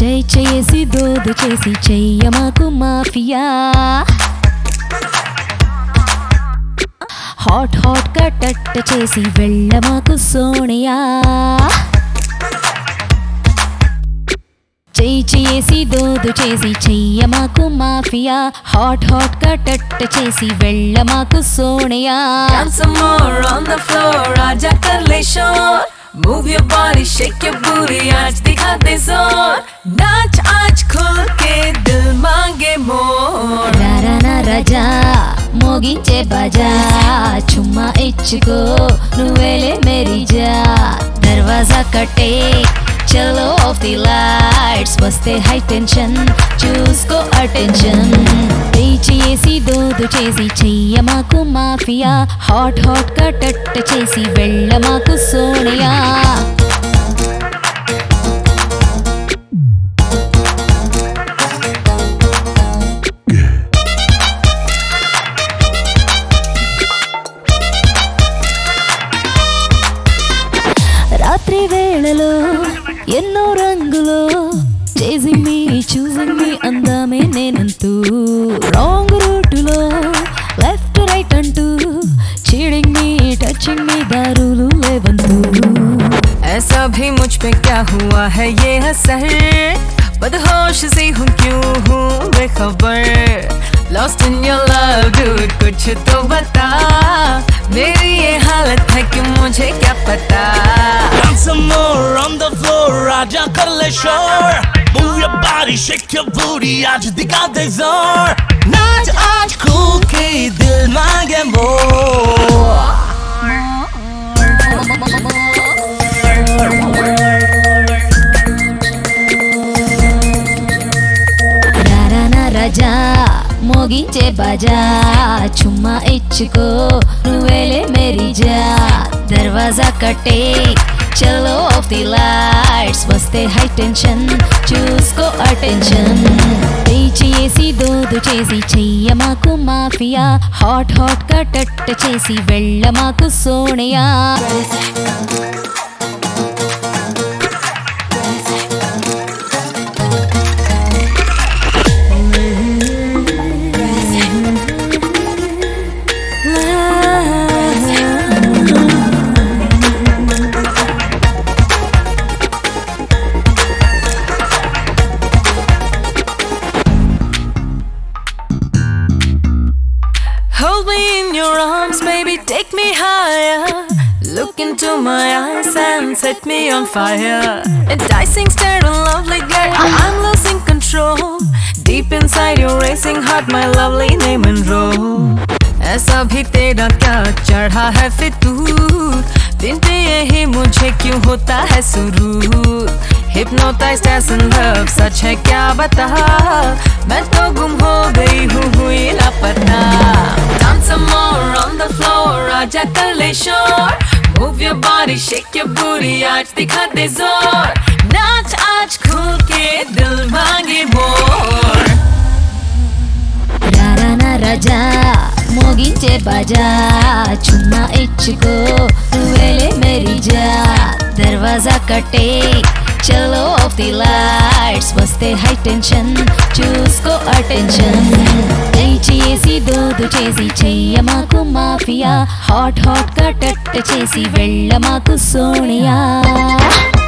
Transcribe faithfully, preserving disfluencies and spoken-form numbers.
చై చేసి దోదు చేసి చెయ్యమాకు మాఫియా హాట్ హాట్ గా టట్ చేసి వెళ్ళమాకు సోనియా చై చేసి దోదు చేసి చెయ్యమాకు మాఫియా హాట్ హాట్ గా టట్ చేసి వెళ్ళమాకు Sonia Dance some more on the floor, आजा कर ले शोर Move your body, shake your booty, आज दिखा दे जोर नाच आज खुल के दिल मांगे मोर రారానా రాజా మోగించే బాజా చుమ్మా ఇచ్చుకో నువ్వేలే మేరీ జా దర్వాజా కట్టే చలో ఆఫ్ ది లైట్స్ వస్తే హై టెన్షన్ చూసుకో అటెన్షన్ చేసి దోదు చేసి చెయ్యమాకు మాఫియా హాట్ హాట్ గా టట్ చేసి వెళ్ళమాకు సోనియా రాత్రి వేళలో ఎన్నో రంగులో చేసింగ్ మీ చూసింగ్ మీ అందామే నేనంతూ రాంగ్ రూటులో లెఫ్ట్ రైట్ అంటూ చీడింగ్ మీ టచింగ్ మీ దారులు లేవంతూ ऐसा भी मुझ पे क्या हुआ है ये असर बदहोश सी हूँ क्यों हूँ बेखबर Lost in your love dude कुछ तो बता मेरी ये हालत है कि मुझे क्या पता Dance some more on the floor, आजा कर ले शोर Move your body, shake your booty, आज दिखा दे जोर नाच आज खुल के दिल मांगे मोर రారానా రాజా మోగించే బాజా చుమ్మా ఇచ్చుకో నువ్వేలే మేరీ జా దర్వాజా కట్టే చలో ఆఫ్ ది లైట్స్ వస్తే హై టెన్షన్ చూసుకో అటెన్షన్ చేసి దోదు చేసి చెయ్యమాకు మాఫియా హాట్ హాట్ గా టట్ చేసి వెళ్ళమాకు Sonia Hold me in your arms, baby, take me higher. Look into my eyes and set me on fire. Enticing, staring, lovely girl, I'm losing control. Deep inside your racing heart, my lovely name enroll. ऐसा भी तेरा क्या चढ़ा है फितूर दिन पे यही मुझे क्यों होता है सुरूर Hypnotized as in love, सच है क्या बता मैं तो गुम हो गई हूँ हुई लापता Dance some more on the floor, आजा कर ले शोर Move your body, shake your booty, आज दिखा दे जोर नाच आज खुल के दिल मांगे मोर రారానా రాజా మోగించే బాజా చుమ్మా ఇచ్చుకో నువ్వేలే మేరీ జా దర్వాజా కట్టే చలో ఆఫ్ ది లైట్స్ వస్తే హై టెన్షన్ చూసుకో అటెన్షన్ చేసి దోదు చేసి చెయ్యమాకు మాఫియా హాట్ హాట్ గా టట్ చేసి వెళ్ళమాకు సోనియా